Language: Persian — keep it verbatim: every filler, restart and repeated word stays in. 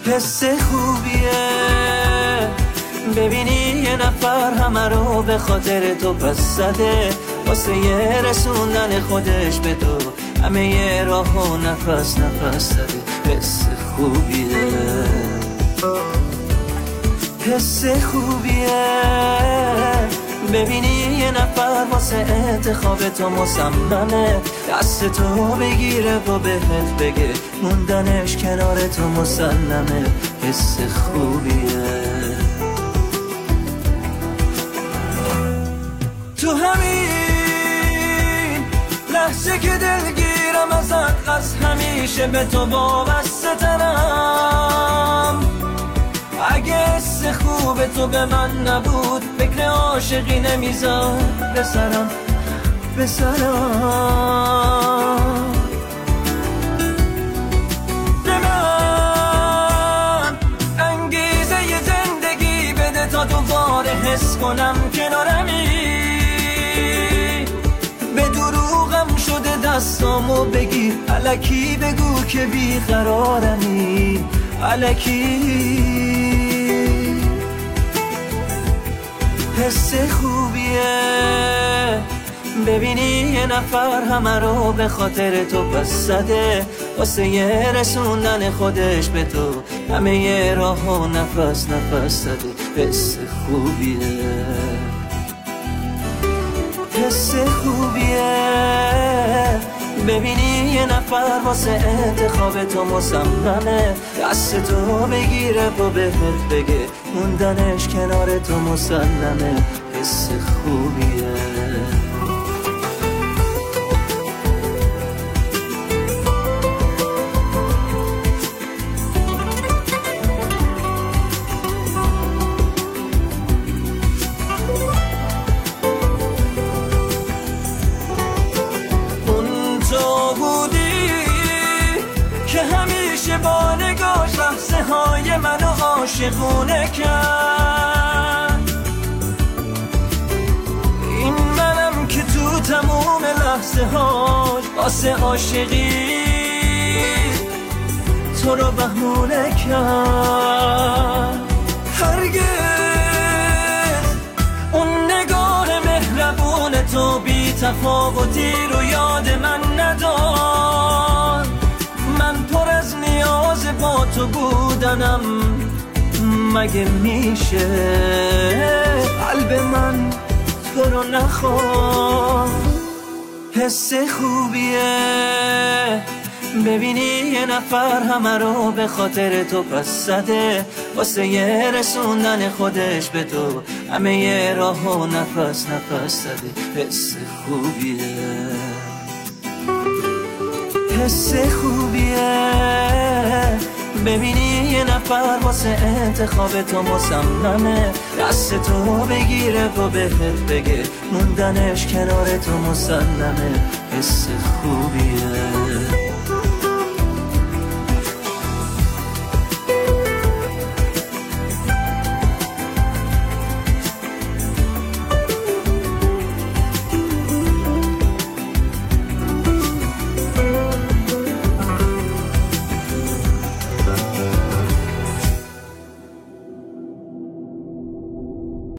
حس خوبیه ببینی یه نفر همه رو به خاطر تو پس زده، واسه یه رسوندن خودش به تو همه یه راه و نفس نفس زده. حس خوبیه حس خوبیه ببینی یه نفر واسه انتخاب تو مصممه، دست تو بگیره و بهت بگه موندنش کنار تو مسلمه. حس خوبیه تو همین لحظه که دلگیرم ازت، از همیشه به تو وابسته ترم. اگه حس خوب تو به من نبود فکر عاشقی نمیزاد به سرم به سرم. به من انگیزه ی زندگی بده تا دوباره حس کنم کنارمی. به دروغم شده دستامو بگیر، الکی بگو که بیقرارمی، الکی. حس خوبیه ببینی یه نفر همه رو به خاطر تو پس زده، واسه یه رسوندن خودش به تو همه یه راه و نفس نفس زده. حس خوبیه حس خوبیه ببینی یه نفر واسه انتخاب تو مصممه، دست تو بگیره و بهت بگه موندنش کنار تو مسلمه. حس خوبیه با نگاش لحظه های منو عاشقونه کرد. این منم که تو تموم لحظه هاش واسه عاشقی تو رو بهونه کرد. هرگز اون نگاه مهربون تو بی تفاوتی رو یاد من نداد. من پر از نیاز با تو بودنم، مگه میشه قلب من تو رو نخواد. حس خوبیه ببینی یه نفر همه رو به خاطر تو پس زده، واسه یه رسوندن خودش به تو همه یه راه و نفس نفس زده. حس خوبیه حس خوبیه ببینی یه نفر واسه انتخاب تو مصممه، دست تو بگیره و بهت بگه موندنش کنار تو مسلمه. حس خوبیه